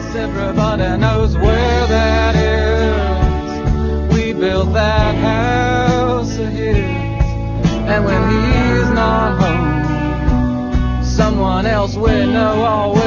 Everybody knows where that is. We built that house of his, and when he's not home, someone else we know always